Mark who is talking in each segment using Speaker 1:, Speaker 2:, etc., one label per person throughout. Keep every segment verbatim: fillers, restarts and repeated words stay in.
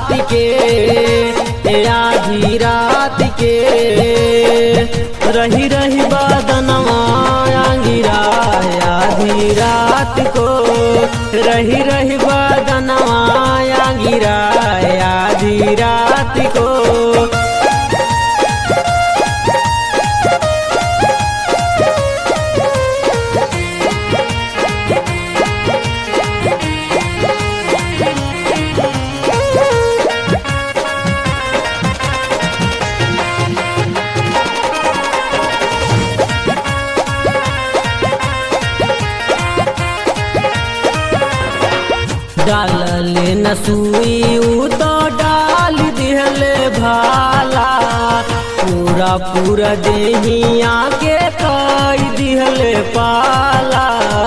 Speaker 1: रात के आधी रात के रही रही बदनवा अंगिरा आधी रात को रही रही बदनवा अंगिरा आधी रात को। डालले न सुई उ तो डाल दिहले भाला पूरा पूरा देहिया के कई दिहले पाला।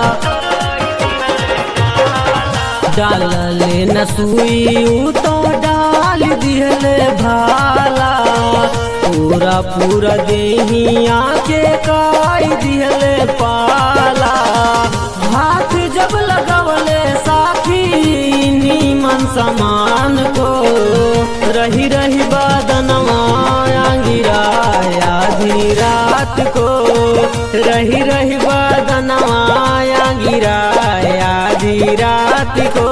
Speaker 1: डालले न सुई उ तो डाल दिहले भाला पूरा पूरा देहिया के कई दिहले पाला। हाथ जब लगवले साथी नीमन समान को रही रही बदनवा अंगिरा आधी रात को रही रही बदनवा अंगिरा आधी रात को।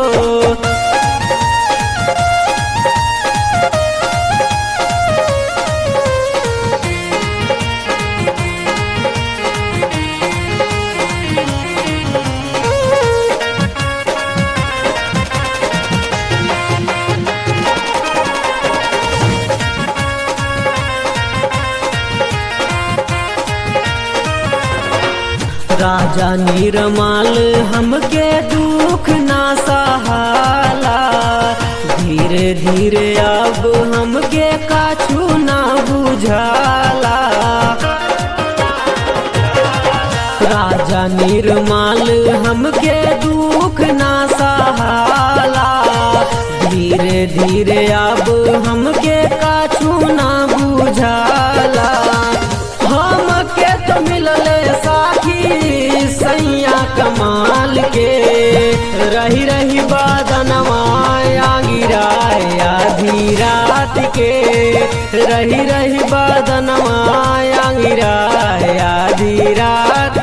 Speaker 1: राजा निर्मल हमके दुख ना सहाला धीरे धीरे अब हमके काछू ना बुझाला। राजा निर्मल हमके दुख ना सहाला धीरे धीरे अब हमके काछू ना बुझाला। हमके तो मिलले साथी सैया कमाल के रही रही बदनवा अंगिरा आधी रात के रही रही बदनवा अंगिरा आधी रात